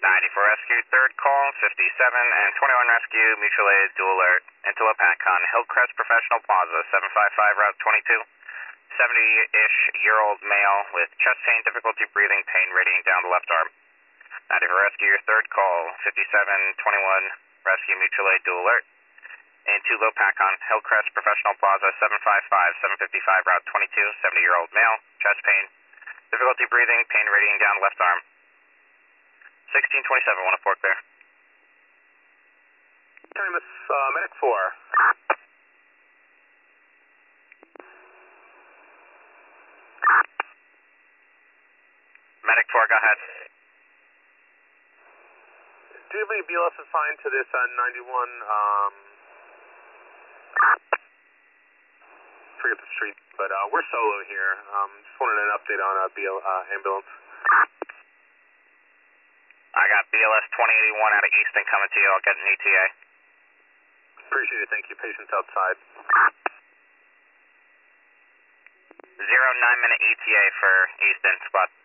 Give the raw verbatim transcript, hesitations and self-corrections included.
ninety-four Rescue, third call, fifty-seven and twenty-one Rescue, mutual aid, dual alert, Antelope Acon, Hillcrest Professional Plaza, seven five five, Route twenty-two. seventy-ish year old male with chest pain, difficulty breathing, pain radiating down the left arm. ninety-four Rescue, your third call, fifty-seven twenty-one Rescue, mutual aid, dual alert. Antelope Acon, Hillcrest Professional Plaza, seven five five, seven fifty-five, Route twenty-two, seventy year old male, chest pain, difficulty breathing, pain radiating down left arm. sixteen twenty-seven, one oh four clear. Timus, uh, Medic four. Medic four, go ahead. Do you have any B L S assigned to this uh, ninety-one, um, forget the street, but uh, we're solo here. Um, just wanted an update on a B L, uh, ambulance. I got B L S twenty eighty-one out of Easton coming to you. I'll get an E T A. Appreciate it. Thank you. Patients outside. Zero nine minute E T A for Easton, spot